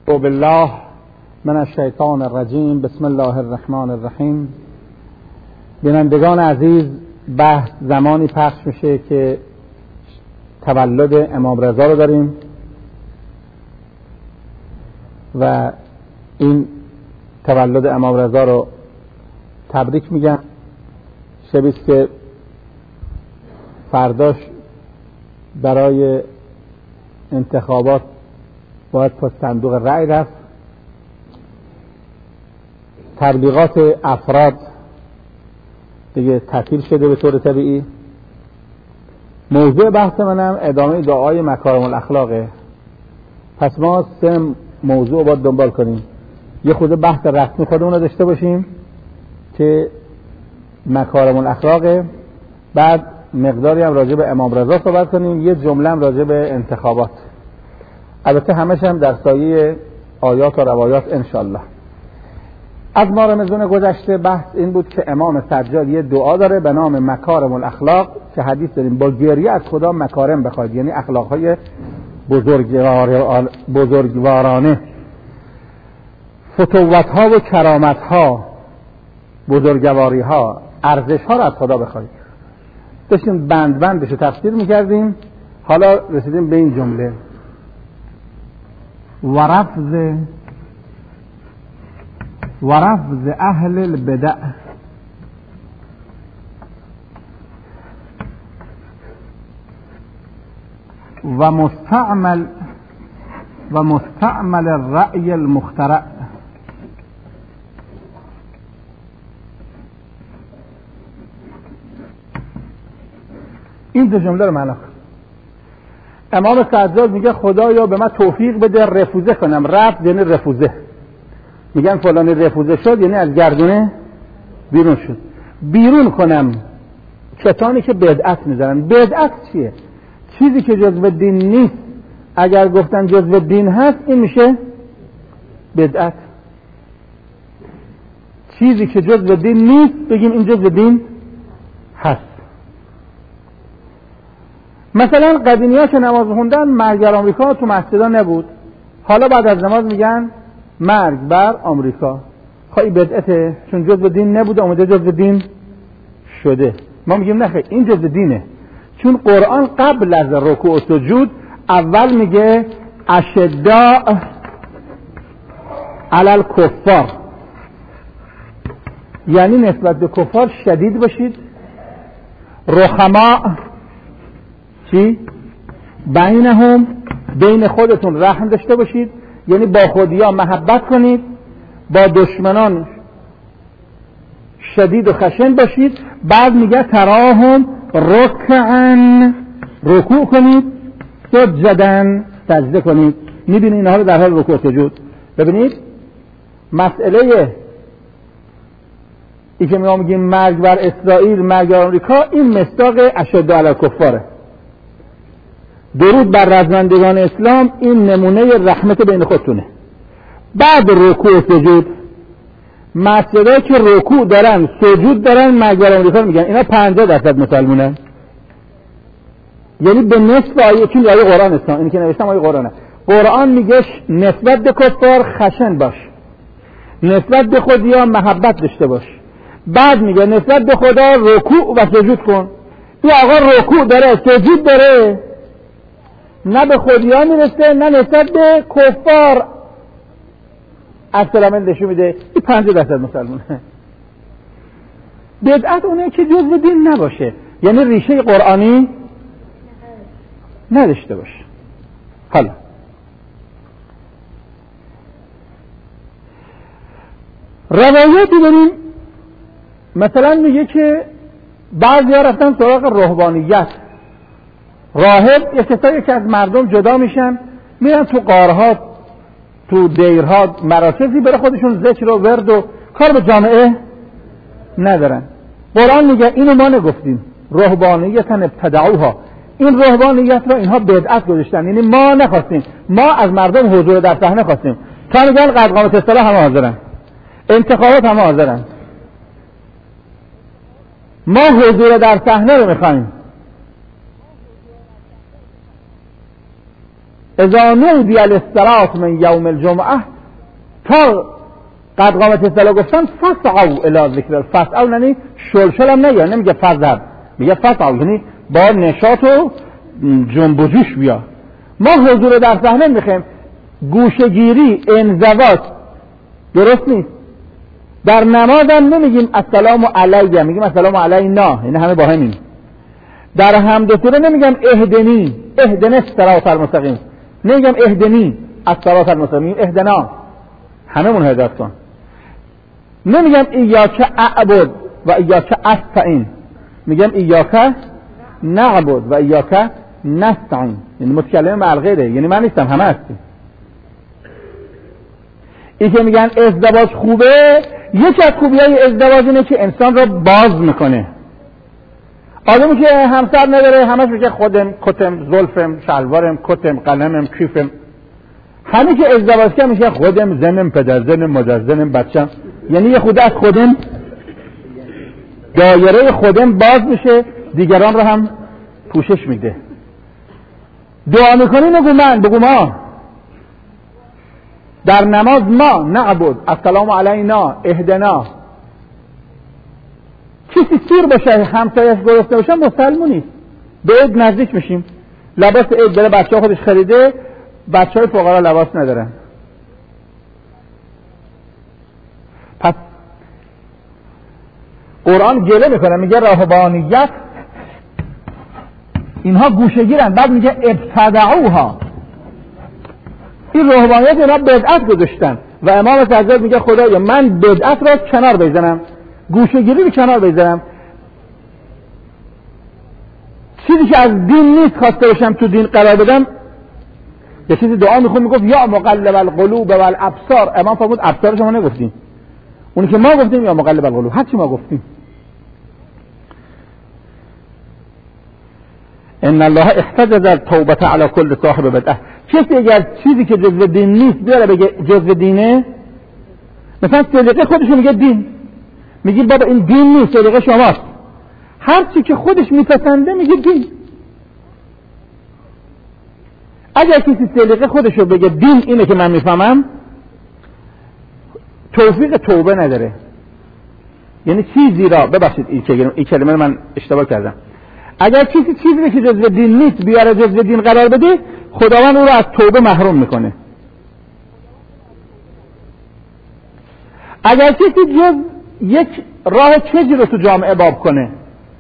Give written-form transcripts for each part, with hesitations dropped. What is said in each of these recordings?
بالله من الشیطان الرجیم. بسم الله الرحمن الرحیم. بینندگان عزیز، بحث زمانی پخش میشه که تولد امام رضا رو داریم و این تولد امام رضا رو تبریک میگن. شبیست که فرداش برای انتخابات باید پس صندوق رأی رفت. تبلیغات افراد دیگه تعطیل شده به طور طبیعی. موضوع بحث منم ادامه دعای مکارم الاخلاقه. پس ما 3 موضوع باید دنبال کنیم. یه خود بحث رسمی خودمون رو داشته باشیم که مکارم الاخلاقه، بعد مقداری هم راجع به امام رضا صحبت کنیم، یه جمله هم راجع به انتخابات، البته همش هم در سایه آیات و روایات انشالله. از ماه رمضان گذشته بحث این بود که امام سجاد یه دعا داره به نام مکارم الاخلاق که حدیث داریم با گریه از خدا مکارم بخواید، یعنی اخلاقهای بزرگوارانه، فتوت‌ها و کرامت‌ها، بزرگواری‌ها، ارزش‌ها رو از خدا بخواید. داشتیم بند بندش رو تفسیر می‌کردیم، حالا رسیدیم به این جمله: ورفض اهل البدع و مستعمل الرأی المخترع. این 2 جمله رو معنا کن. امام سجاد میگه خدایا به من توفیق بده رفوزه کنم. رفض یعنی رفوزه، میگن فلانی رفوزه شد یعنی از گردونه بیرون شد. بیرون کنم کسانی که بدعت میذارن. بدعت چیه؟ چیزی که جزو دین نیست. اگر گفتن جزو دین هست این میشه بدعت. چیزی که جزو دین نیست بگیم این جزو دین هست. مثلا قدیمی‌ها که نماز خوندن مرگ بر آمریکا تو مسجدا نبود، حالا بعد از نماز میگن مرگ بر آمریکا. خواهی بدعته، چون جزو دین نبوده اومده جزو دین شده. ما میگیم نخیر این جزو دینه، چون قرآن قبل از رکوع و سجود اول میگه اشداء علی الکفار، یعنی نسبت به کفار شدید باشید. رحماء چی؟ بینهم، بین خودتون رحم داشته باشید، یعنی با خودیا محبت کنید، با دشمنان شدید و خشن باشید. بعد میگه تراهم رکعا، رکوع کنید، سجدن، سجده کنید. میبینید اینها رو در حال رکوع سجود. ببینید مسئله ای که ما میگیم مرگ بر اسرائیل، مرگ بر آمریکا، این مصداق اشد علی الکفاره. درود بر رزمندگان اسلام این نمونه رحمت بین خودتونه. بعد رکوع و سجود، مسجدایی که رکوع دارن سجود دارن مرگ بر آمریکا میگن اینا 50% مسلمونن، یعنی به نصف آیه. چون آیه قرآن است، اینی که نوشتم آیه قرآنه. قرآن میگه نسبت به کفار خشن باش، نسبت به خودیا محبت داشته باش. بعد میگه نسبت به خدا رکوع و سجود کن. این آقا رکوع داره سجود داره، نه به خودیا میرسه نه نسبت به کفار اصلا نشون میده. این 50% مسلمونه. بدعت اونه که جزو دین نباشه، یعنی ریشه قرآنی نداشته باشه. حالا روایتی داریم، مثلا میگه که بعضی ها رفتن سراغ رهبانیت. راهب یه کسایی که از مردم جدا میشن، میرن تو غارها، تو دیرها، مراکزی برای خودشون ذکر و ورد و کار به جامعه ندارن. قرآن میگه اینو ما نگفتیم، رهبانیت ابتدعوها، این رهبانیت رو اینها بدعت گذاشتن، یعنی ما نخواستیم. ما از مردم حضور در صحنه خواستیم. تا میگن قد قامت الصلاة همه حاضرن، انتخابات همه حاضرن، ما حضور در صحنه رو میخوایم. اذا نودی للصلاة من یوم الجمعه تا قد قامت الصلاة گفتن فسعوا الی ذکر الله. فسعوا یعنی شلشل هم نگه، نمیگه فزد، میگه فسعوا یعنی با نشاط و جنب و جوش بیا. ما حضور در صحنه میخوایم، گوشه‌گیری، انزواج درست نیست. در نماز هم نمیگیم السلام علیه، میگیم السلام علینا، یعنی همه با همین. در حمد و سوره نمیگم اهدنی الصراط المستقیم، نمیگم اهدنی الصراط المستقیم، اهدنا همه من هدایت کن. نمیگم ایاک اعبد و ایاک استعین، میگم ایاک نعبد و ایاک نستعین، یعنی متکلم مع الغیره، یعنی من نیستم، همه هستی. این که میگن ازدواج خوبه، یکی از خوبیای ازدواج اینه که انسان رو باز میکنه. آدمی که همسر نداره همش میگه خودم، کتم، زلفم، شلوارم، کتم، قلمم، کیفم. همین که ازدواج کنه میگه خودم، زنم، پدر زنم، مادر زنم، بچم. یعنی یه خود از خودم، دایره خودم باز میشه، دیگران رو هم پوشش میده. دعا میکنی نگو من، بگو ما. در نماز ما نعبد، السلام علینا، اهدنا. کسی سیر باشه همسایش گرفته باشه مسلمونی، به عید نزدیک میشیم. لباس عید داره بچه ها خودش خریده، بچه های فقرا لباس ندارن. پس قرآن گله میکنه، میگه راهبانیت اینها گوشه گیرن، بعد میگه ابتدعوها. این راهبانیت اینا بدعت گذاشتن و امام سجاد میگه خدایا من بدعت را کنار بزنم، گوشه گیری رو کنار بزنم، چیزی که از دین نیست خواسته باشم تو دین قرار بدم. یه چیزی دعا میخون، میگفت یا مقلب القلوب والابصار. امام فرمود ابصار شما نگفتیم، اونی که ما گفتیم یا مقلب القلوب، هر چی ما گفتیم. ان الله احتجز التوبه علی كل صاحب بدعه. کسی اگر چیزی که جزء دین نیست بیاره بگه جزء دینه، مثلا سلیقه خودش میگه دین، میگی بابا این دین نیست، سلیقه شماست. هر چی که خودش میپسنده میگه دین. اگر کسی سلیقه خودش رو بگه دین اینه که من میفهمم، توفیق توبه نداره. یعنی چیزی را، ببخشید این کلمه من اشتباه کردم، اگر کسی چیزی که جزء دین نیست بیاره جزء دین قرار بده، خداوند او را از توبه محروم میکنه. اگر کسی جز یک راه چجی رو تو جامعه باب کنه،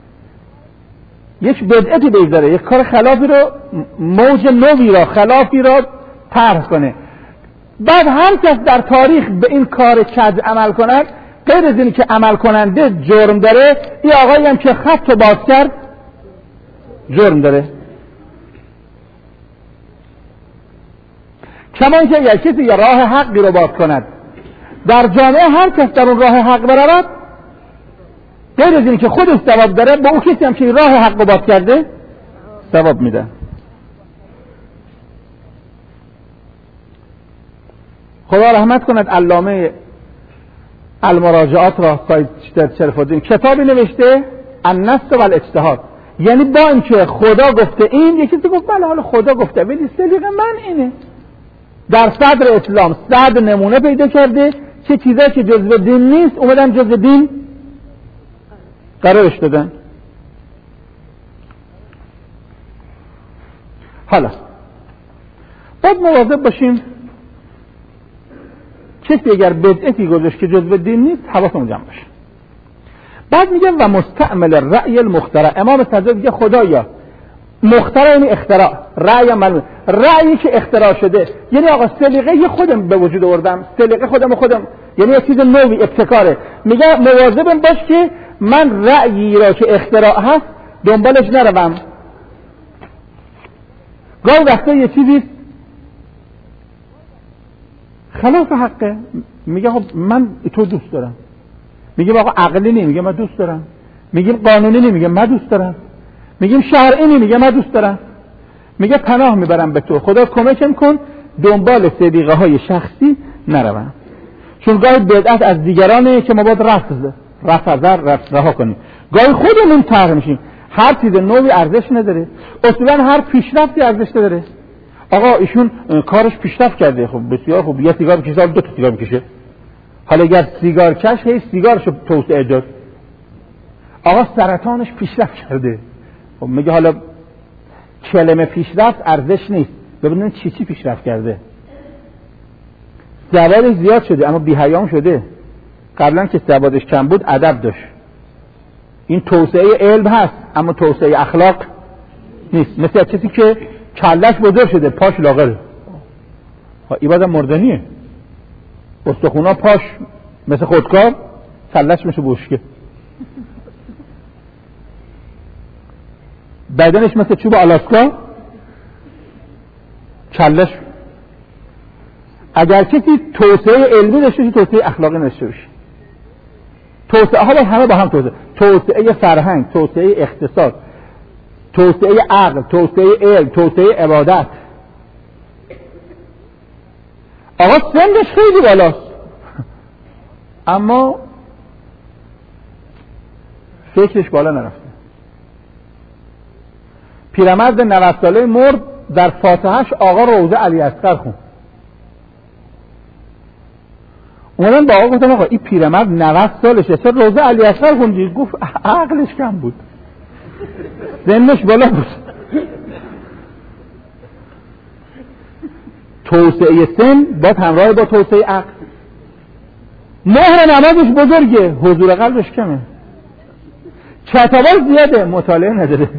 یک بدعتی بگذاره، یک کار خلافی رو، موج نوی را، خلافی را طرح کنه، بعد هر کس در تاریخ به این کار کج عمل کند، غیر از اینی که عمل کننده جرم داره، این آقایی هم که خط رو باز کرد جرم داره. کما اینکه یک کسی یا راه حقی رو باز کند در جامعه، هر کس در اون راه حق برود، غیر از اینی که خودش ثواب داره، با اون کسی هم که راه حق رو باز کرده ثواب میده. خدا رحمت کند علامه المراجعات را سید شریف الدین کتابی نوشته النص والاجتهاد. یعنی با اینکه خدا گفته این، یکی گفت بله حالا خدا گفته ولی سلیقه من اینه. در صدر اسلام 100 نمونه پیدا کرده چه چیزایی که جزء دین نیست اومدن جزء دین قرارش دادن. حالا باید مواظب باشیم کسی اگر بدعتی گذاشت که جزء دین نیست حواسمون جمع باشه. بعد میگه و مستعمل الرأی المخترع. امام سجاد میگه خدایا مخترع یعنی اختراع، رأی معلومه، رأیی که اختراع شده، یعنی آقا سلیقه خودم به وجود آوردم، سلیقه خودم، یعنی یه چیز نوی، ابتکاره. میگه مواظبم باش که من رأیی را که اختراع هست دنبالش نروم. گاهی وقتا یه چیزی خلاف حقه، میگه خب من تو دوست دارم، میگیم آقا عقلی نی، میگه من دوست دارم، میگیم قانونی نی، میگه من دوست دارم، میگیم شرعی نی، میگه من دوست دارم، میگه پناه میبرم به تو، خدا کمکم کن دنبال سلیقه های شخصی نروم. چون گاهی بدعت از دیگرانه که ما باید رها کنیم، گاهی خودمون تغییر میشیم. هر چیز نوی ارزش نداره، اصولا هر پیشرفتی ارزش نداره. آقا ایشون کارش پیشرفت کرده، خب بسیار خوب، یه سیگار میکشه، 2 تا سیگار میکشه. حالا اگر سیگار کش هی سیگارشو توسعه داد. آقا سرطانش پیشرفت کرده، خب میگه حالا کلمه پیشرفت ارزش نیست، ببینید چی پیشرفت کرده. سوادش زیاد شده اما بی‌حیام شده. قبلا که سوادش کم بود ادب داشت. این توسعه علم هست اما توسعه اخلاق نیست. مثل کسی که کلش بزرگ شده پاش لاغره، این بازم مردنیه. استخونا پاش مثل خودکار، کلش مثل بشکه، بدنش مثل چوب آلاسکا، کلش. اگر کسی توسعه علمی داشته باشه توسعه اخلاقی نشه باشه. توسعه ها همه با هم توسعه فرهنگ، توسعه اقتصاد، توسعه عقل، توسعه علم، توسعه عبادت. آقا سنش خیلی بالاست اما فکرش بالا نرفته. پیرمرد 90 ساله مرد، در فاتحهش آقا روضه علی اصغر خوند. اومدن با آقا گفتن آقا این پیرمرد 90 سالشه چرا روضه علی اصغر خوندی؟ گفت عقلش کم بود، سنش بالا بود. توسعه سن باید همراه با توسعه عقل. مهر نمازش بزرگه، حضور قلبش کمه. کتاباش زیاده، مطالعه نداره.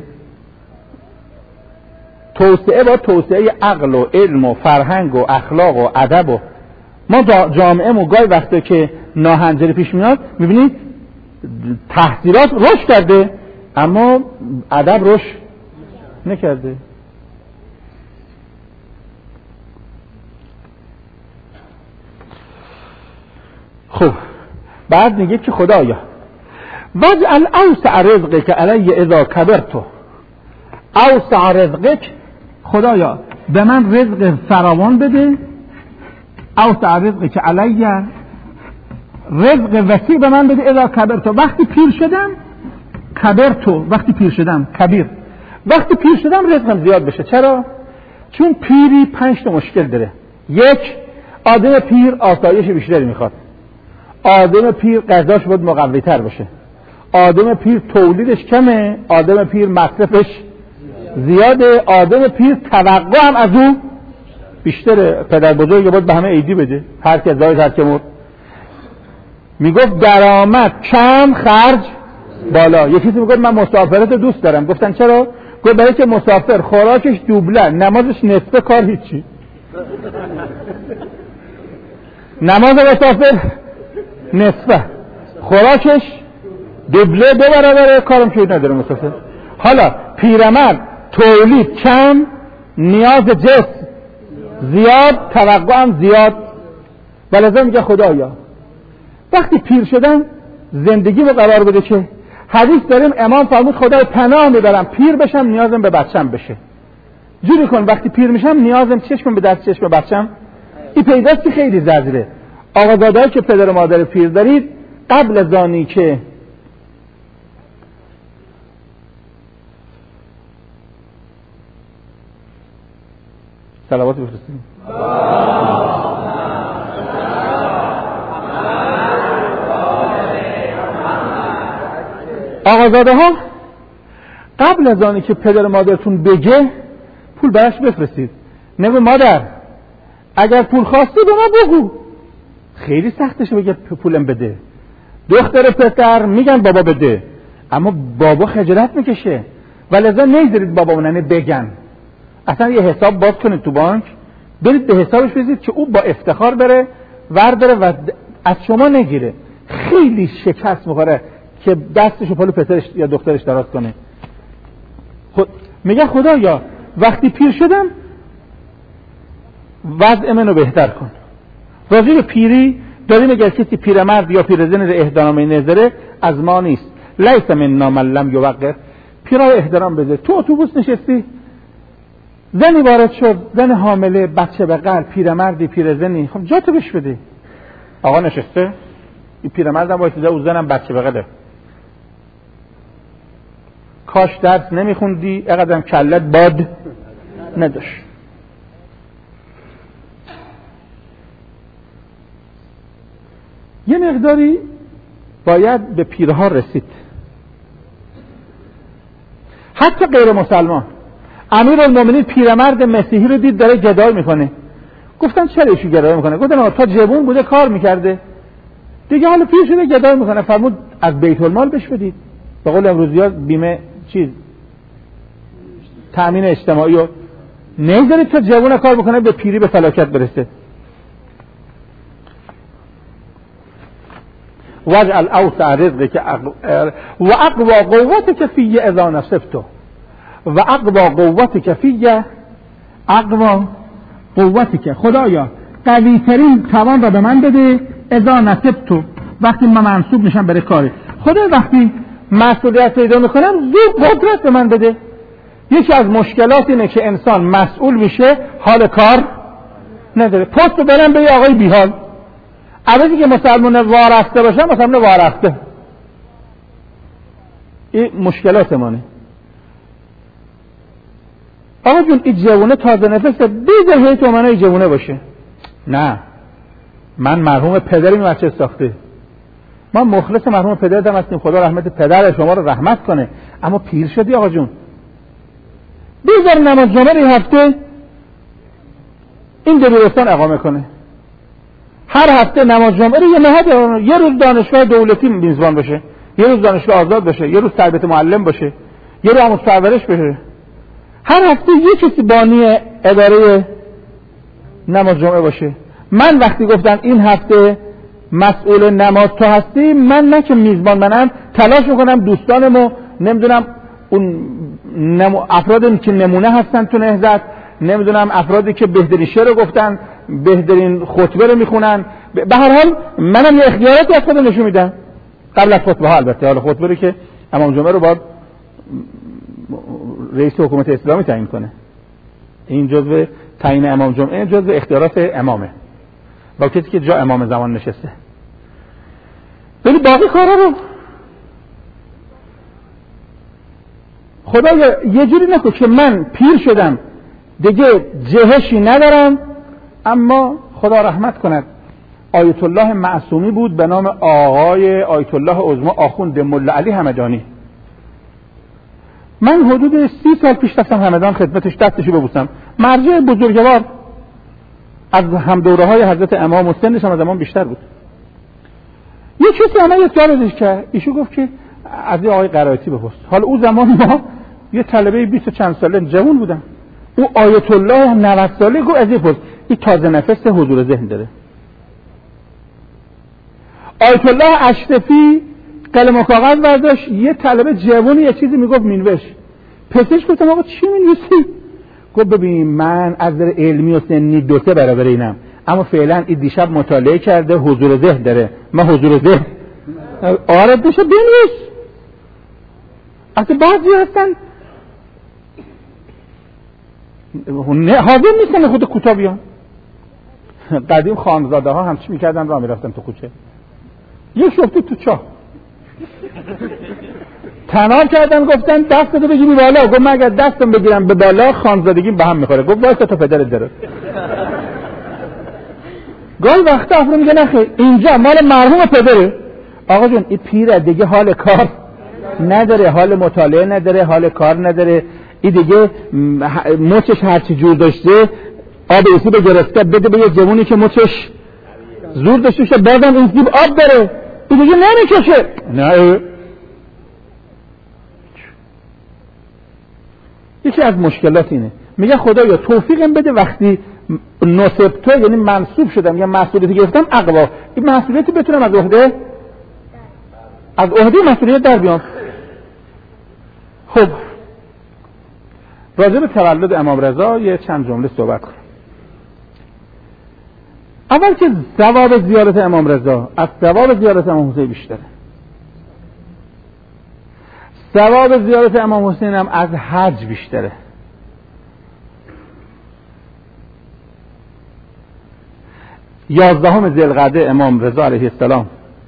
توسعه با توسعه عقل و علم و فرهنگ و اخلاق و ادب. و ما جامعه مو گاهی وقتا که ناهنجاری پیش میاد میبینید تحصیلات رشد کرده اما ادب رشد نکرده. خب بعد میگه که خدایا وجعل اوسع رزقک علی اذا کبرت، اوسع رزقک، خدایا به من رزق فراوان بده، اوسع رزقک علی، رزق وسیع به من بده، اذا کبرت، وقتی پیر شدم، کبرت وقتی پیر شدم، کبیر وقتی پیر شدم رزقم زیاد بشه. چرا؟ چون پیری 5 تا مشکل داره. 1، آدم پیر آسایش بیشتری میخواد، آدم پیر غذاش باید مقوی تر باشه، آدم پیر تولیدش کمه، آدم پیر مصرفش زیاده، آدم پیر توقع هم از او بیشتره. پدر بزرگ باید به همه عیدی بده، هر که ازدواج هر که مرد. میگفت درآمد کم خرج بالا. یکی میگفت من مسافرت دوست دارم. گفتن چرا؟ گفت برای که مسافر خوراکش دوبله، نمازش نصفه، کار هیچی. نماز مسافر نصفه، خوراکش دوبله، 2 برابره، کارم که نداره مسافر. حالا پیرمرد تولید کم، نیاز جسم زیاد، توقع هم زیاد. ولذا میگه خدایا وقتی پیر شدم زندگی رو قرار بده که حدیث داریم امام فرمود خدای پناه میبرم پیر بشم نیازم به بچم بشه. جوری کن وقتی پیر میشم نیازم چشم به دست چشم بچم. این پیداست که خیلی زجره. آقازاده‌ای که پدر و مادر پیر دارید قبل از آنی که صلوات بفرستیم آقازاده ها قبل از آنی که پدر مادرتون بگه پول براش بفرستید. نگو مادر اگر پول خواستی به ما بگو. خیلی سختشه بگه پولم بده. دختر پسر میگن بابا بده اما بابا خجالت میکشه. ولذا نمیذارید بابا و ننه بگن. اصلا یه حساب باز کنید تو بانک، برید به حسابش بزنید که او با افتخار بره ورداره و از شما نگیره. خیلی شکست میخوره که دستشو پلو پسرش یا دخترش دراز کنه. میگه خدایا وقتی پیر شدم وضع منو بهتر کن. راجع به پیری داریم اگر کسی پیرمرد یا پیرزن رو احترام نذاره از ما نیست. لیس منا من لم یوقر. پیرا احترام بده. تو اتوبوس نشستی زنی وارد شد، زن حامله، بچه بغل، پیرمردی، پیرزنی، خب جا تو بش بده. آقا نشسته این پیرمردم وایساده او زنم بچه بغله. کاش درس نمیخوندی اقدرم کلت باد نداشت. یه مقداری باید به پیرها رسید، حتی غیر مسلمان. امیرالمومنین پیرمرد مسیحی رو دید داره گدای میکنه، گفتن چرا ایشو گدای میکنه؟ گفتن تا جوون بوده کار میکرده دیگه، حالا پیر شده گدای میکنه. فرمود از بیت المال بهش بدید، به قول امروزی‌ها بیمه تأمین اجتماعی رو نمیذارید تا جوون کار بکنه به پیری به فلاکت برسه. واجعل اوسع رزقک و اقوى قوتک فی اذا نصبته و اقوى قوتک فی اقوى قوتک، خدایا قوی ترین توان را به من بده اذا نصبته، وقتی من منصوب میشم برای کاری. خدا وقتی مسئولیت پیدا میکنم زود قدرت به من بده. یکی از مشکلات اینه که انسان مسئول میشه حال کار نداره، پست رو برم به یه آقای بیحال، عوضی که مسلمان وارسته باشم مسلمان وارسته. این مشکلات مانه. آقا جون این جوونه تازه نفسه، بیده هی تو منه این جوونه باشه. نه، من مرحوم پدریم بچه ساخته، ما مخلص مرحوم پدرم هستیم، خدا رحمت پدر شما رو رحمت کنه، اما پیر شدی آقا جون، بیزار نماز جمعه این هفته این دبیرستان اقامه کنه، هر هفته نماز جمعه رو یه نهاد، یه روز دانشگاه دولتی میزبان باشه، یه روز دانشگاه آزاد باشه، یه روز تربیت معلم باشه، یه روز آموز پرورش بشه، هر هفته یه کسی بانی اداره نماز جمعه باشه. من وقتی گفتن این هفته مسئول نماز تو هستی، من نه که میزبان منم، تلاش میکنم دوستانمو، نمیدونم اون افرادی که نمونه هستن تو نهضت، نمیدونم افرادی که بهترین شعر گفتن، بهترین خطبه رو میخونن، به هر حال منم یه اختیاراتی از خودم نشون میدم قبل از خطبه ها. البته حالا خطبه رو که امام جمعه رو باید رئیس حکومت اسلامی تعیین کنه، این جزء تعیین امام جمعه جزء اختیارات امامه، با کسی که جا امام زمان نشسته. ولی باقی کارا رو خدایا یه جوری نکن که من پیر شدم دیگه جهشی ندارم. اما خدا رحمت کند آیت الله معصومی بود به نام آقای آیت الله عظمی آخوند ملا علی همدانی. من حدود 30 سال پیش رفتم همدان خدمتش، دستشو ببوسم، مرجع بزرگوار از همدوره های حضرت امام و سنش هم از امام بیشتر بود. یه کسی همه یه سوال ازش کرد، ایشو گفت که از یه آقای قرائتی بپرس. حالا او زمان ما یه طلبه 20 و چند ساله جوان بودم، او آیت الله 90 ساله گفت از یه پرس، این تازه نفس حضور ذهن داره. آیت الله اشرفی قلم و کاغذ برداشت، یه طلبه جوانی یه چیزی میگفت مینوشت. پسش گفتم آقا چی مینویسی؟ گفت ببین من از نظر علمی و سنی 2-3 برابر اینم، اما فعلا این دیشب مطالعه کرده حضور ذهن داره. من حضور ذهن آره دیشب بنویس. اصلا بعضی هستن حاضر نیستن خود کتابیان. قدیم خانزاده ها همچی میکردن راه میرفتن تو کوچه، یه شفتی تو چاه تنها کردن، گفتن دستتو بگیری بالا. گفت من اگر دستم بگیرم به بالا خانزادگیم به هم میخوره. گفت واسه تو پدرت داره. گاهی وقتا افراد میگه نخیر اینجا مال مرحوم پدره. آقا جون این پیره دیگه حال کار نداره، حال مطالعه نداره، حال کار نداره، این دیگه مچش هرچی جور داشته آب ایسی به گرفته بده به یه جوونی که مچش زور داشته شه، بازم این سیب آب داره، این دیگه نمیکشه. نه یکی از مشکلات اینه. میگه خدایا توفیقم بده وقتی نصبت یعنی منصوب شدم یا مسئولیتی گرفتم اقوا، این مسئولیتی بتونم از عهده مسئولیت در بیام. خب راجع به تولد امام رضا یه چند جمله صحبت کنم. اول که ثواب زیارت امام رضا از ثواب زیارت امام حسین بیشتره. ثواب زیارت امام حسین هم از حج بیشتره. یازدهم ذوالقعده امام رضا علیه السلام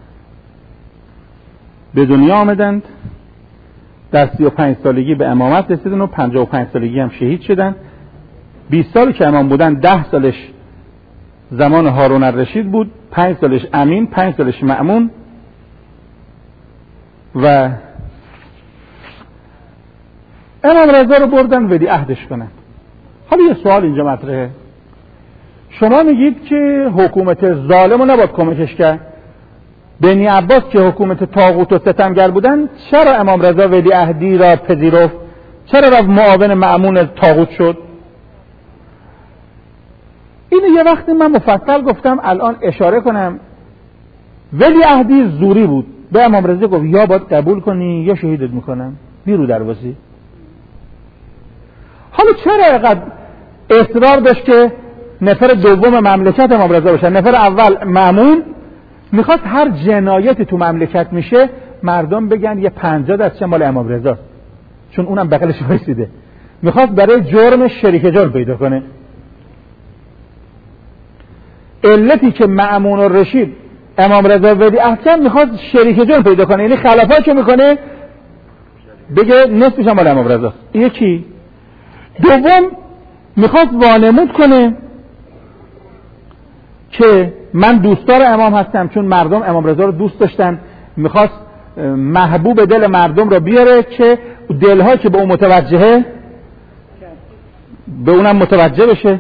به دنیا آمدند، در 35 سالگی به امامت رسیدن و 55 سالگی هم شهید شدن. 20 سالی که امام بودن 10 سالش زمان هارون الرشید بود، 5 سالش امین، 5 سالش مأمون و امام رضا رو بردن ولیعهدش کنن. حالا یه سوال اینجا مطرحه، شما میگید که حکومت ظالم رو نباید کمکش کرد، بنی عباس که حکومت طاغوت و ستمگر بودن چرا امام رضا ولیعهدی را پذیرفت؟ چرا رفت معاون مأمون طاغوت شد؟ اینو یه وقتی من مفصل گفتم، الان اشاره کنم. ولیعهدی زوری بود، به امام رضا گفت یا باید قبول کنی یا شهیدت میکنم، بیرو دروازی. حالا چرا اینقدر اصرار داشت که نفر دوم مملکت امام رضا باشه؟ نفر اول مأمون میخواد هر جنایتی تو مملکت میشه مردم بگن یه 50% مال امام رضا، چون اونم بغلش وایسیده. میخواد برای جرمش شریک جرم پیدا کنه. علتی که مأمون و رشید امام رضا ولیعهد کرد میخواد شریک جرم پیدا کنه، یعنی خلافات که میکنه بگه نصفش مال امام رضا. یکی. دوم میخواد وانمود کنه که من دوستدار امام هستم، چون مردم امام رضا رو دوست داشتن. میخواست محبوب دل مردم رو بیاره که دلها که به اون متوجهه به اونم متوجه بشه.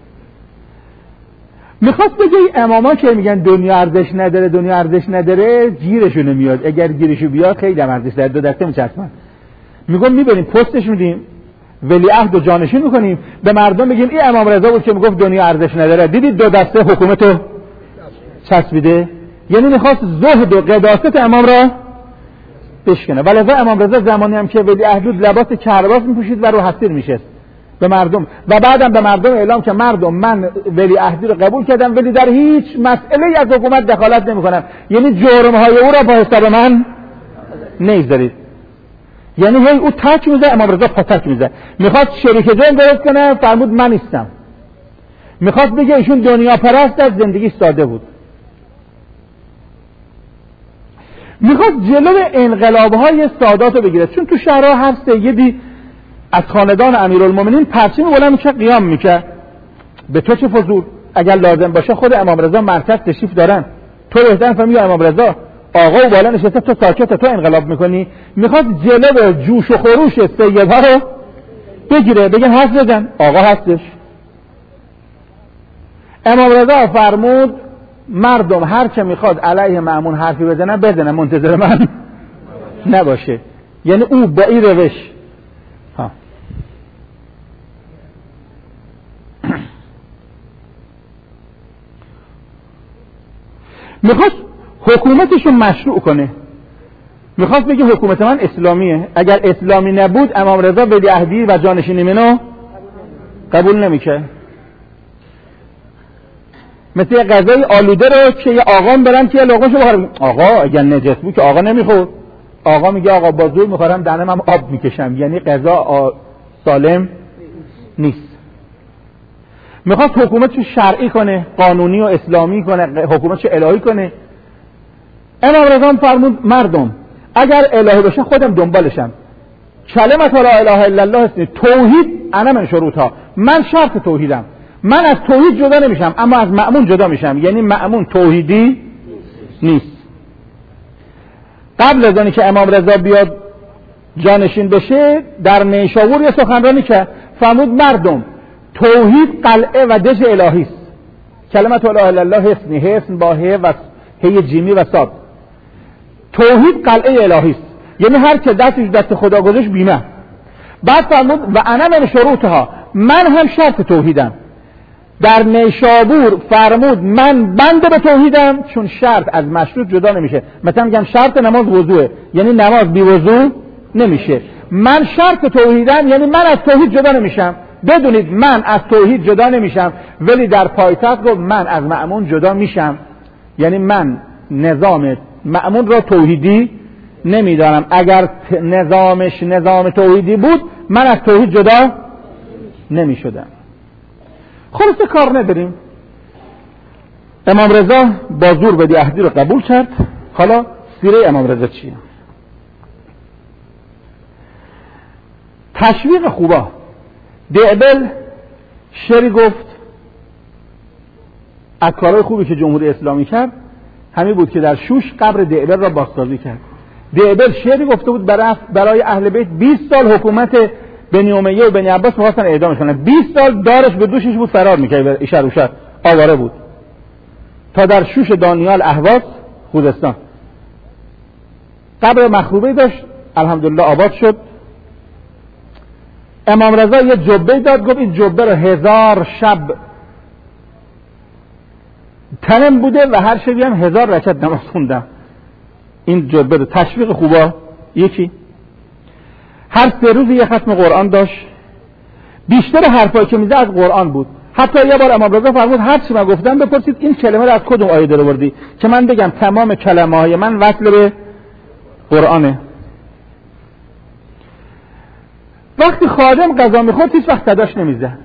میخواست بگه اماما که میگن دنیا ارزش نداره، دنیا ارزش نداره، گیرشو نمیاد. اگر گیرشو بیاد خیلی ارزش داره، دو دسته میچسبن. میگم میبریم پستش میدیم، ولیعهد و جانشین میکنیم، به مردم بگیم این امام رضا بود که میگفت دنیا ارزش نداره، دیدید دو دسته حکومتو چسبیده. یعنی میخواست زهد و قداست امام را بشکنه. ولذا امام رضا زمانی هم که ولیعهد بود لباس کرباس میپوشید و رو حصیر میشست به مردم، و بعدم به مردم اعلام که مردم من ولیعهدی رو قبول کردم ولی در هیچ مسئله از حکومت دخالت نمیکنم، یعنی جرمهای او را با حساب من نمیذارید. یعنی هی او تک میزه، امام رضا پتک میزه. میخواد شریک جرم درست کنه، فرمود من نیستم. میخواد بگه ایشون دنیا پرست از زندگی ساده بود. میخواد جلو انقلابهای سادات رو بگیره، چون تو شهرها هر سیدی از خاندان امیرالمومنین پرچم بلند میشه قیام میشه. به تو چه فضول؟ اگر لازم باشه خود امام رضا مرکز تشریف دارن، تو بهتر فهمی امام رضا آقا و بالا نشسته، تو ساکت، تو انقلاب میکنی. میخواد جلو جوش و خروش سیدها رو بگیره، بگن حرف بزن، آقا هستش. امام رضا فرمود مردم هر که میخواد علیه مأمون حرفی بزنه منتظر من نباشه. یعنی او با این روش میخواست حکومتشو مشروع کنه. میخواست بگه حکومت من اسلامیه، اگر اسلامی نبود امام رضا ولیعهدی و جانشینی منو قبول نمیشه. مثل یه غذای آلوده رو که یه آقام برن که یه لقمه‌شو بخورم، آقا اگر نجس بود که آقا نمیخورد. آقا میگه آقا با زور میخورم، دهنم هم آب میکشم، یعنی غذا سالم نیست. میخواست حکومتشو شرعی کنه، قانونی و اسلامی کنه، حکومتشو الهی کنه. امام رضا فرمود مردم اگر الهی باشه خودم دنبالشم، کلمت لا اله الا الله است، توحید انا من شروطها، من شرط توحیدم، من از توحید جدا نمیشم اما از مأمون جدا میشم. یعنی مأمون توحیدی نیست. قبل از اینکه امام رضا بیاد جانشین بشه در نیشابور یه سخنرانی کرد، فرمود مردم توحید قلعه و دژ الهی است. کلمت لا اله الا الله حسن با ه و هی جیمی و صاد. توحید قلعه الهی است، یعنی هر که دستش دست خدا گذاشت بیمه. بعد فرمود و انا من شروطها، من هم شرط توحیدم. در نیشابور فرمود من بنده به توحیدم، چون شرط از مشروط جدا نمیشه. مثلا میگم شرط نماز وضوئه، یعنی نماز بی وضو نمیشه. من شرط توحیدم، یعنی من از توحید جدا نمیشم. بدونید من از توحید جدا نمیشم، ولی در پایتخت گفت من از مأمون جدا میشم، یعنی من نظام مأمون را توحیدی نمیدانم. اگر نظامش نظام توحیدی بود من از توحید جدا نمیشدم. خلاصه کار نداریم. امام رضا با زور ولیعهدی رو قبول کرد. حالا سیره امام رضا چیه؟ تشویق خوبا. دعبل شعری گفت از کارهای خوبی که جمهوری اسلامی کرد همین بود که در شوش قبر دعبر را بازسازی کرد. دعبر شعری گفته بود برای اهل بیت 20 سال حکومت بنی امیه و بنی عباس می‌خواستن اعدامش کنن، 20 سال دارش به دوشش بود، فرار می‌کرد، ایشر اوشر آواره بود، تا در شوش دانیال اهواز خوزستان قبر مخروبه‌ای داشت، الحمدلله آباد شد. امام رضا یه جبه داد، گفت این جبه رو 1000 شب تنم بوده و هر شبی هم 1000 رکعت نماز خوندم. این جبه رو تشویق خوبا. یکی هر 3 روز یه ختم قرآن داشت، بیشتر حرفایی که میزد از قرآن بود. حتی یه بار امام رضا فرمود هر چی من گفتم بپرسید این کلمه رو از کدوم آیه در آوردی که من بگم تمام کلمه های من وصل به قرآنه. وقتی خادم غذا میخورد هیچ وقت صداش نمیزد.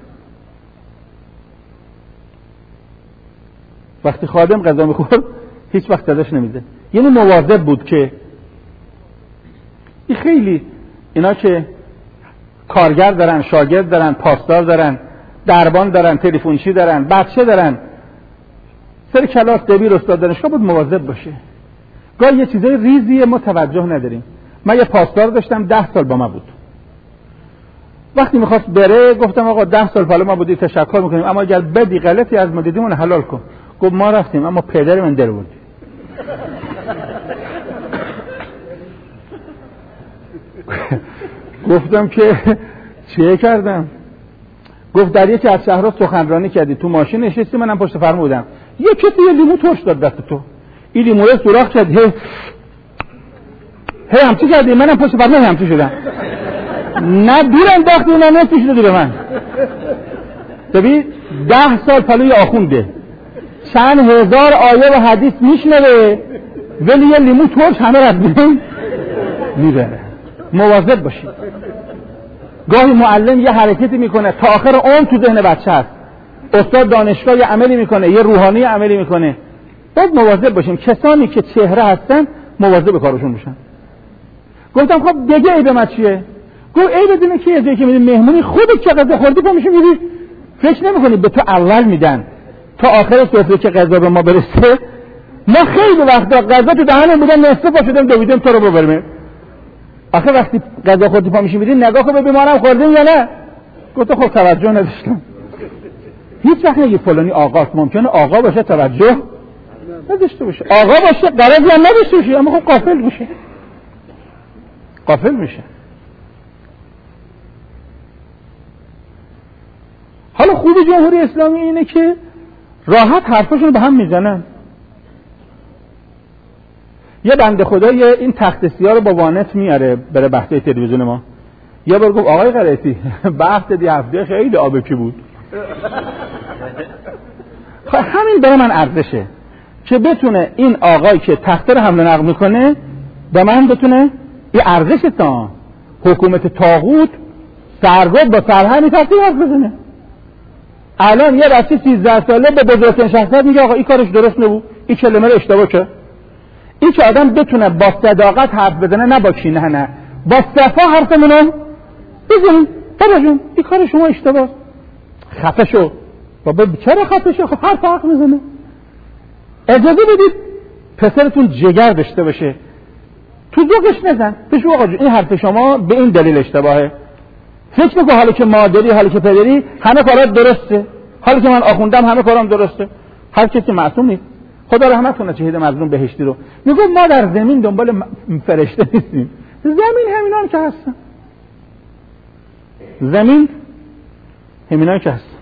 وقتی خادم غذا میخورد هیچ وقت صداش نمیزد. یعنی مواظب بود که این خیلی اینا که کارگر دارن، شاگرد دارن، پاسدار دارن، دربان دارن، تلفنچی دارن، بچه دارن، سر کلاس دبیر استاد دانشگاه، بود مواظب باشه. گاهی یه چیزای ریزی ما توجه نداریم. من یه پاسدار داشتم 10 سال با ما بود. وقتی میخواست بره گفتم آقا 10 سال بالا ما بودی، تشکر میکنیم اما اگر بدی غلطی از ما دیدیم اون حلال کن. گفت ما رفتیم اما پدر من در بود. گفتم که چه کردم؟ گفت در یکی از شهرها سخنرانی کردی، تو ماشین نشستی، منم پشت فرمون بودم، یه کسی یه لیمو ترش داد دست تو، این لیمو رو سوراخ کرد، هی همچی کردی، منم پشت فرمون همچی شدم، نه دور انداختی نه نصفش دادی به من. ببین 10 سال پلوی آخونده، چند هزار آیه و حدیث میشنوه ولی یه لیمو ترش همه رد میبره. مواظب باشید. گاهی معلم یه حرکتی میکنه تا آخر عمر تو ذهن بچه هست، استاد دانشگاه یه عملی میکنه، یه روحانی عملی میکنه. باید مواظب باشیم. کسانی که چهره هستن مواظب کارشون باشن. گفتم خب دیگه عیب من چیه؟ گفت عیب بدونه که یه جایی که میدین مهمونی خودت چه غذا خوردی پا میشه میری، فکر نمیکنی به تو اول میدن تا آخر سفره که غذا به ما برسه. ما خیلی وقتا غذا تو دهنمون بودن نصفه پا شدیم دویدیم تو رو ببریم. آخه وقتی غذا خوردی پا میشی میدین نگاه کن ببین ما هم خوردیم یا نه. گفت خب توجه نداشتم. هیچ وقت نگی فلانی آقاست، ممکنه آقا باشه توجه نداشته باشه، آقا باشه غرضی هم نداشته باشه اما خب غافل میشه. حالا خوب جمهوری اسلامی اینه که راحت حرفاشون به هم میزنن. یه بنده خدای این تخت سیاه رو با وانت میاره بره بحث تلویزیون ما. یه بار گفت آقای قرائتی بحث دی هفته خیلی آبکی بود. همین برای من ارزشه که بتونه این آقای که تخت رو حمل و نقل میکنه به من بتونه این ارزش تا حکومت طاغوت سرگرد با سرهمی تفسیر حرف بزنه. الان یه بچه 13 ساله به بزرگترین شخصیت میگه آقا این کارش درست نبود، این کلمه رو اشتباه کرد. این که آدم بتونه با صداقت حرف بزنه، نه با کینه، نه با صفا حرفمونو بزنیم. بابا جون این کار شما اشتباه، خفه شو. بابا چرا خفه شو؟ خب حرف حق میزنه. اجازه بدید پسرتون جگر داشته باشه، تو ذوقش نزن. بهش آقا جون این حرف شما به این دلیل اشتباهه. فکر نکن حالا که مادری حالا که پدری همه کارات درسته، حالا که من آخوندم همه کارام درسته. هر کسی معصوم نیست. خدا رحمت کنه شهید مظلوم بهشتی رو. میگه ما در زمین دنبال فرشته نیستیم، زمین همینان که هستن، زمین همینان که هستن.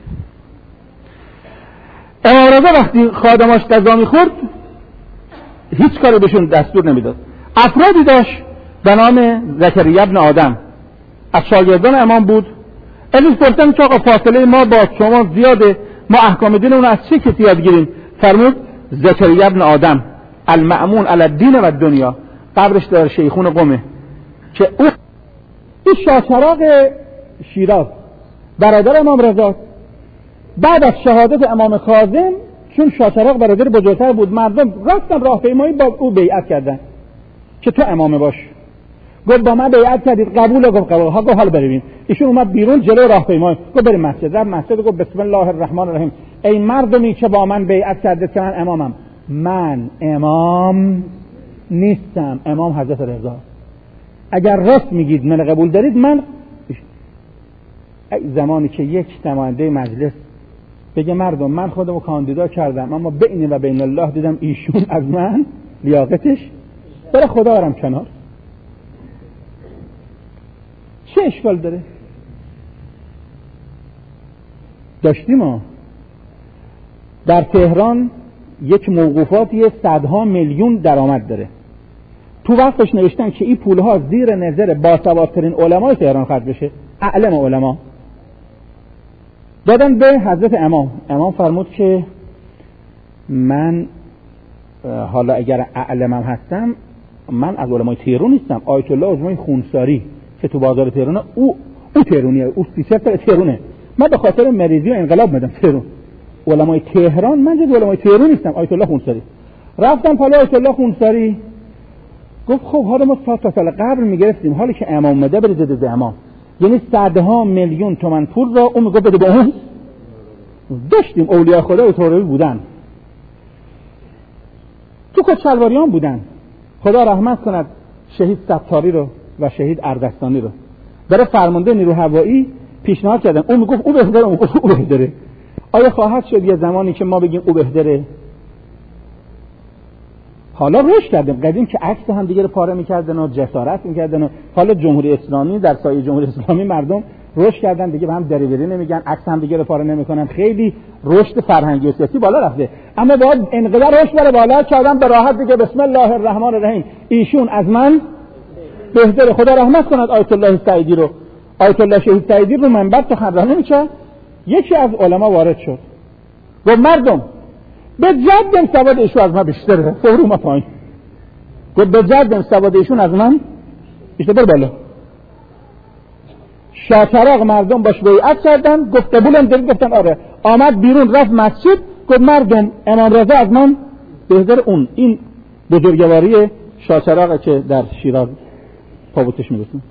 امام رضا وقتی خادماش غذا میخورد هیچ کاری بهشون دستور نمیداد. افرادی داشت به نام زکریا ابن آدم، از شاگردان امام بود. امروز پرسیدن که آقا فاصله ما با شما زیاده، ما احکام دین اون از چه کسی یاد گیریم؟ فرمود زکریا ابن آدم المأمون علی الدین و دنیا، قبرش در شیخون قمه، که او این شاچراغ شیراز برادر امام رضا بعد از شهادت امام کاظم، چون شاچراغ برادر بزرگتر بود، مردم رفتن راهپیمایی با او بیعت کردن که تو امامه باش. گفت با من بیعت کردید قبول؟ گفت قبول. ها گفت حالا بریم. ایشون اومد بیرون جلوی راهپیمایی گفت بریم مسجد. رفت مسجد گفت بسم الله الرحمن الرحیم. ای مردمی که با من بیعت کردید که من امامم، من امام نیستم، امام حضرت رضا. اگر راست میگید من قبول دارید، من زمانی که یک نماینده مجلس بگه مردم من خودمو کاندیدا کردم اما بینی و بین الله دیدم ایشون از من لیاقتش برای خدا برم کنار، چه اشکال داره؟ داشتیم ما در تهران یک موقوفاتی صدها میلیون درآمد داره، تو وقتش نوشتن که این پولها زیر نظر باسوادترین علمای تهران خرج بشه، اعلم علما، دادن به حضرت امام. امام فرمود که من حالا اگر اعلمم هستم، من از علمای تهران نیستم، آیت الله اجماعی خونساری که تو بازار تهرانه، او تهرانیه، او 30 تهرانه، من به خاطر مریضی و انقلاب میدم تهران، علمای تهران من جز علمای تهران نیستم، آیت الله خونساری. رفتم پالا آیت الله خونساری، گفت خب حالا ما 100 سال قبل میگرفتیم، حالی که امام مده برید ده امام، یعنی صدها میلیون تومان پول را اون میگفت بده به اون. داشتیم اولیاء خدا و طوری بودن، تو کچلواریان بودن، خدا رحمت کند شهید ستاری رو و شهید اردستانی رو برای فرمانده نیرو هوایی پیشنهاد کردن، اون میگفت او بهتره، اون میگفت او بهتره. آیا خواهد شد یه زمانی که ما بگیم او بهتره؟ حالا روش کردیم، قدیم که عکس هم دیگه رو پاره میکردن و جسارت میکردن و حالا جمهوری اسلامی در سایه جمهوری اسلامی مردم روش کردن دیگه، به هم دریوری نمیگن، عکس هم دیگه رو پاره نمیکنن، خیلی رشد فرهنگی و سیاسی بالا رفته. اما باید انقدر رشد بره بالا که آدم به راحت دیگه بسم الله الرحمن الرحیم ایشون از من بهتره. خدا رحمت کند آیت الله سعیدی رو، آیت الله شهید سعیدی رو منبر سخنرانی میکرد، یکی از علما وارد شد گفت مردم به جدم سواد ایشون از من بیشتره، فورو ما پایین. گفت به جدم سواد ایشون از من بیشتر، بر بالا. شاچراغ مردم باش بیعت کردن، گفت قبولم دارید؟ گفتن آره. آمد بیرون رفت مسجد، گفت مردم امام رضا از من بهتر. اون این بزرگواری شاچراغ که در شیراز پابوتش میرسن.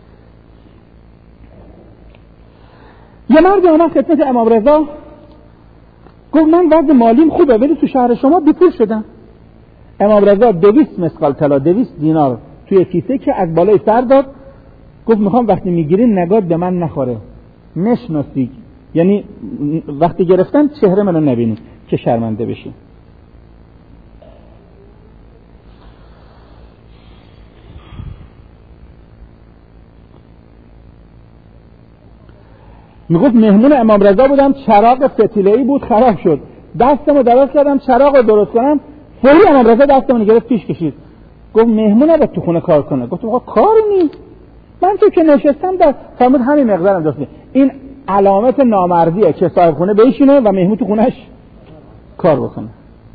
یه مرد آمد خدمت امام رضا گفت من وضع مالیم خوبه ولی تو شهر شما بیپول شدم. امام رضا 200 مسقال طلا، 200 دینار توی کیسه که از بالای سر داد، گفت میخوام وقتی میگیرین نگات به من نخوره، نشناسی، یعنی وقتی گرفتن چهره منو نبینی که شرمنده بشی. میگفت مهمون امام رضا بودم، چراغ فتیله‌ای بود خراب شد، دستمو دراز کردم چراغ رو درست کنم، فوری امام رضا دستمو گرفت پیش کشید. گفت مهمون نباید تو خونه کار کنه. گفتم آقا کاری نیست، من تو که نشستم در فرمود همین مقدارم درست. این علامت نامردیه که صاحب خونه بشینه و مهمون تو خونش کار بکنه.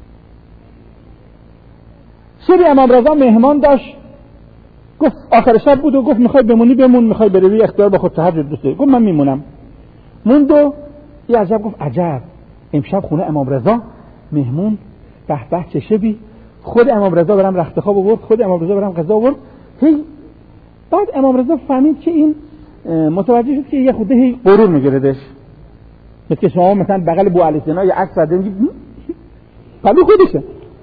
شبی امام رضا مهمان داشت، گفت آخر شب بود و گفت میخوای بمونی بمون، میخوای بروی اختیار با خود تهجد دوسته. گفت من میمونم. موند و یه عجب، گفت عجب امشب خونه امام رضا مهمون، به به چه شبی، خود امام رضا برام رخت خواب آورد، خود امام رضا برام غذا آورد. هی بعد امام رضا فهمید که این متوجه شد که یه خوده هی غرور میگیردش، مثل که شما مثلا بغل بو علی سینا یه عکس زده میگید پلو خودشه.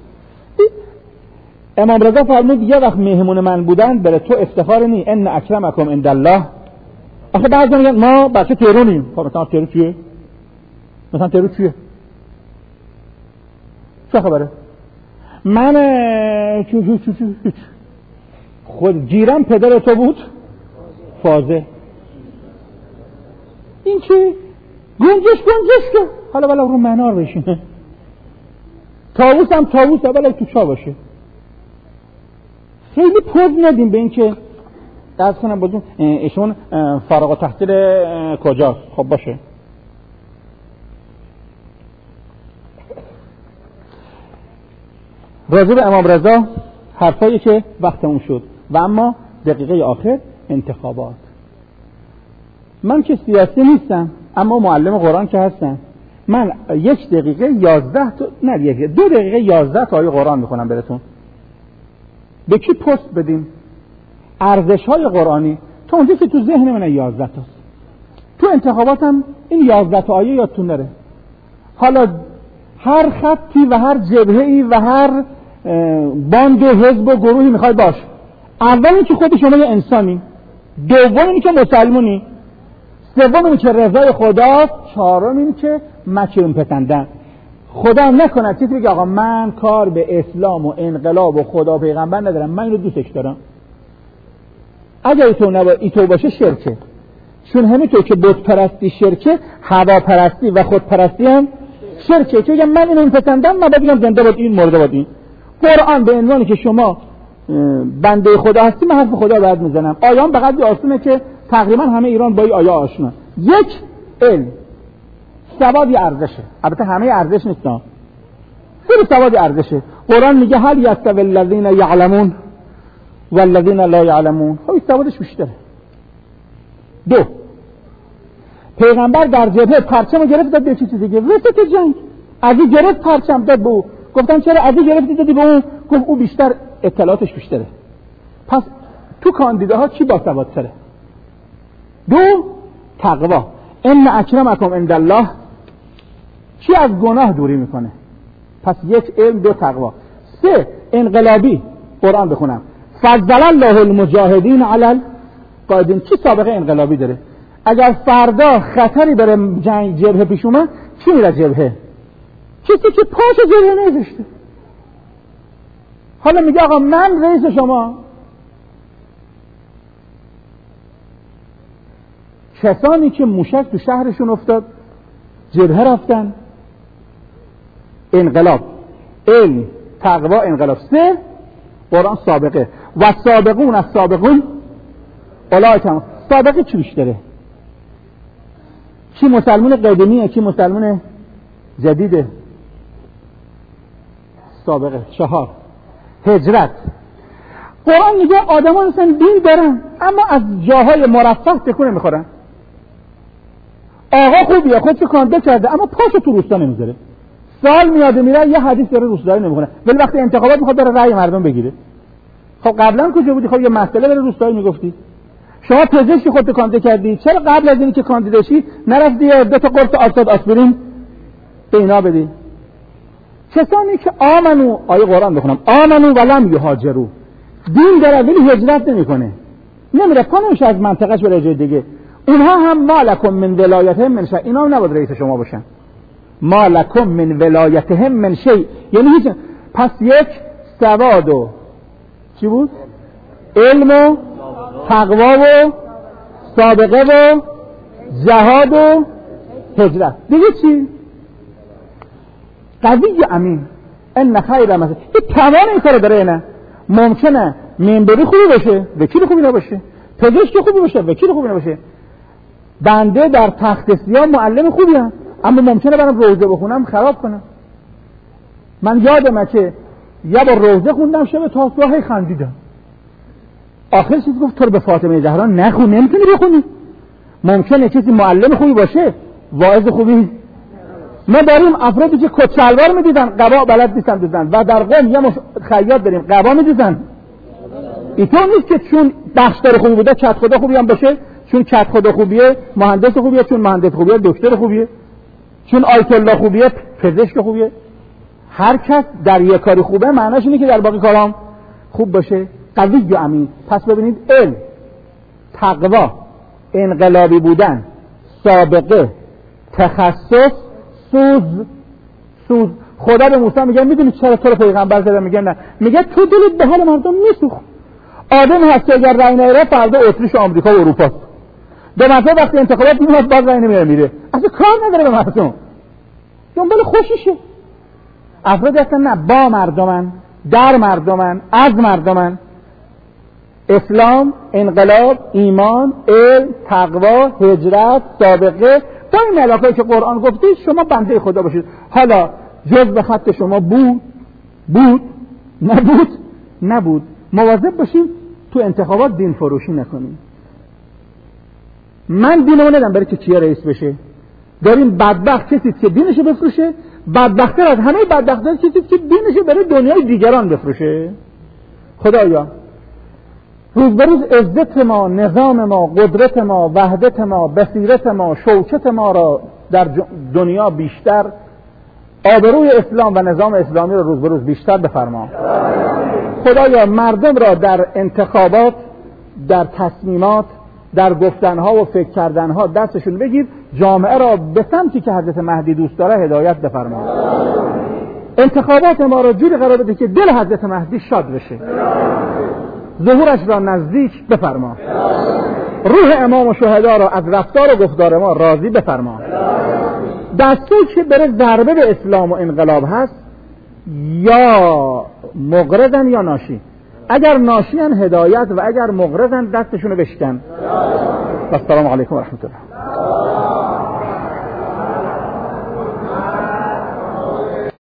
امام رضا فرمود یه وقت مهمون من بودن برای تو افتخار نی، ان اکرمکم عند الله. آخه بعضی میگن ما بچه تهرانیم. خب مثلا تهران چیه؟ مثلا تهران چیه؟ چه خبره؟ من خود جیرم پدر تو بود فازه. این چه؟ گنجش که حالا بلا رو منار بشینه، طاووس هم طاووس بلا تو چا باشه. خیلی پوز ندیم به این که درست کنم بازون ایشون فارغ التحصیل کجاست. خب باشه. راجع به امام رضا حرفایی که وقتمون شد و اما دقیقه آخر انتخابات. من که سیاسی نیستم اما معلم قرآن که هستم. من 1 دقیقه 11 تا نه 2 دقیقه 11 تا آیه قرآن میخونم براتون. به کی پست بدیم؟ ارزش‌های قرآنی تو اونجا که تو ذهن من 11 تاست. تو انتخاباتم این 11 تا آیه یادتون نره. حالا هر خطی و هر جبهه‌ای و هر باند و حزب و گروهی میخوای باش. اول این که خود شما یه انسانی، دوم این که مسلمونی، سوم این که رضای خدا، چهارم این که مکرون پسندن. خدا نکنه چیزی بگه آقا من کار به اسلام و انقلاب و خدا پیغمبر ندارم، من اینو دوستش دارم. اگر ایتو باشه شرکه. چون همینطور که بت پرستی شرکه، هوا پرستی و خود پرستی هم شرکه. چون من اینو پسندم، من بگم زنده باد این، مرده باد این. قرآن به عنوانی که شما بنده خدا هستی، من حرف خدا بعد میزنم. آیام بقدر آسونه که تقریبا همه ایران با این آیه آشنا. یک، علم، سواد ارزشه. البته همه ارزش نیستن، صرف سواد ارزشه. قرآن میگه هل یستوی الذین یعلمون والذین لا یعلمون. خب سوادش بیشتره. دو، پیغمبر در جبهه پرچم گرفت داد به چیزی دیگه، وسط جنگ از این گرفت پرچم داد به او. گفتن چرا از این گرفتی دادی به اون؟ گفت او بیشتر اطلاعاتش بیشتره. پس تو کاندیداها کی باسوادتره؟ دو، تقوا. ان اکرمکم عند الله. کی از گناه دوری میکنه؟ پس یک، علم، دو، تقوا. سه، انقلابی. قرآن بخونم فضل الله المجاهدین علی القاعدین. کی سابقه انقلابی داره؟ اگر فردا خطری بره جنگ جبهه پیش اومد، کی میره جبهه؟ کسی که پاش جبهه نذاشته. حالا میگه آقا من رئیس شما. کسانی که موشک تو شهرشون افتاد جبهه رفتن. انقلاب، علم، تقوا، انقلاب. سه، قرآن سابقه. و سابقون از سابقون اولئک هم. سابقه چی بیشتره؟ کی مسلمون قدیمیه، کی مسلمون جدیده؟ سابقه. چهار، هجرت. قرآن میگه آدمان اصلا دین دارن اما از جاهای مرفه تکون نمیخورن. آقا خوبیه، خودشو کانده کرده اما پاشو تو روستا نمیذاره. سال میاد میره یه حدیث داره روستایی نمیخونه، ولی وقتی انتخابات میخواد بره رأی مردم بگیره. خب قبلا کجا بودی؟ خب یه مسئله داره روستایی میگفتی. شما پزشک خودت کانده کردی، چرا قبل از اینکه کاندید شی نرفتی دو تا قرص آساد آسپرین به اینا بدی؟ کسانی که آمنو، آیه قرآن بخونم، آمنو ولم یهاجروا، دین داره ولی هجرت نمیکنه، نمیره پانوش از منطقهش بره جای دیگه، اونها هم مالکم من ولایتهم من شیء، اینا هم نباید رئیس شما باشن. مالکم من ولایتهم من شیء یعنی هیچ. پس یک، سواد و چی بود؟ علم و تقوا و سابقه و جهاد و هجرت. دیگه چی؟ قوی امین. ان خیر مثلا این تمام این کارو داره. نه ممکنه منبری خوبی باشه وکیل خوبی نباشه، پزشک خوبی باشه وکیل خوبی نباشه، بنده در تخت سیاه معلم خوبی هم اما ممکنه برام روزه بخونم خراب کنم. من یادمه که یه بار روزه خوندم شب تاسوعا خندیدم. آخر چیز گفت تو رو به فاطمه زهرا نخون، نمیتونی بخونی. ممکنه کسی معلم خوبی باشه واعظ خوبی. ما داریم افرادی که کت شلوار میدیدن قبا بلد نیستن دوزن و در قم یه خیاط داریم قبا میدیدن. اینطور نیست که چون بخشدار خوبی بوده کت خدا خوبی هم باشه، چون کت خدا خوبیه مهندس خوبیه، چون مهندس خوبیه دکتر خوبیه، چون آیت الله خوبیه پزشک خوبیه. هر کس در یک کاری خوبه معناش اینه که در باقی کارام خوب باشه. قوی و امین. پس ببینید علم، تقوا، انقلابی بودن، سابقه، تخصص، سوز. خدا به موسی میگه میدونی چرا تو رو پیغمبر زدم؟ میگه نه. میگه تو دلت به حال مردم میسوخت. آدم هست که اگر رای نمیاره فردا اتریش آمریکا و اروپا است. به منطقه وقتی انتخابات میاد باز رای نمیاره میره. اصلا کار نداره به مردم. دنبال خوشیشه. افراد هستن نه با مردمن، در مردمن، از مردمن. اسلام، انقلاب، ایمان، علم، تقوا، هجرت، سابقه، تا این علاقه‌ای که قرآن گفته شما بنده خدا باشید. حالا جز به خط شما بود نبود. مواظب باشید تو انتخابات دین فروشی نکنید. من دینمو ندم برای که کیه رئیس بشه. داریم بدبخت کسی که دینشو بفروشه، بدبخت‌تر از همه بدبخت‌تر کسی که دینشو برای دنیای دیگران بفروشه. خدایا روز به روز عزت ما، نظام ما، قدرت ما، وحدت ما، بصیرت ما، شوکت ما را در دنیا بیشتر، آبروی اسلام و نظام اسلامی را روز به روز بیشتر بفرما. خدایا مردم را در انتخابات، در تصمیمات، در گفتنها و فکر کردنها دستشون بگیر، جامعه را به سمتی که حضرت مهدی دوست داره هدایت بفرما. انتخابات ما را جوری قرار بده که دل حضرت مهدی شاد بشه، ظهورش را نزدیک بفرما. روح امام و شهدا را از رفتار و گفتار ما راضی بفرما. دسته که بره ضربه به اسلام و انقلاب هست، یا مغرضن یا ناشی. اگر ناشیان هدایت و اگر مغرضن دستشونو بشکن. السلام علیکم و رحمت الله.